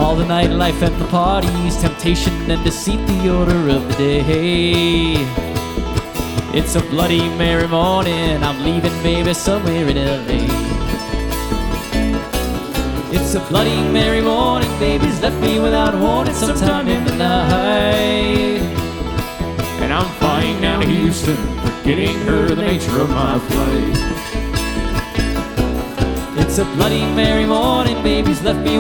All the nightlife and the parties, temptation and deceit, the order of the day. It's a Bloody Mary morning, I'm leaving baby somewhere in L.A. It's a Bloody Mary morning, baby's left me without warning sometime in the night. And I'm flying down to Houston, forgetting her the nature of my flight. It's a Bloody Mary morning, baby's left me